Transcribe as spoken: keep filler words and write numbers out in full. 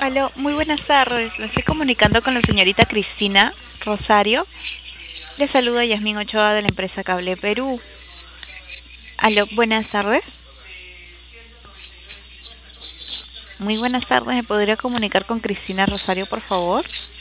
Aló, muy buenas tardes. Me estoy comunicando con la señorita Cristina Rosario. Le saluda Yasmín Ochoa de la empresa Cable Perú. Aló, buenas tardes. Muy buenas tardes. ¿Me podría comunicar con Cristina Rosario, por favor?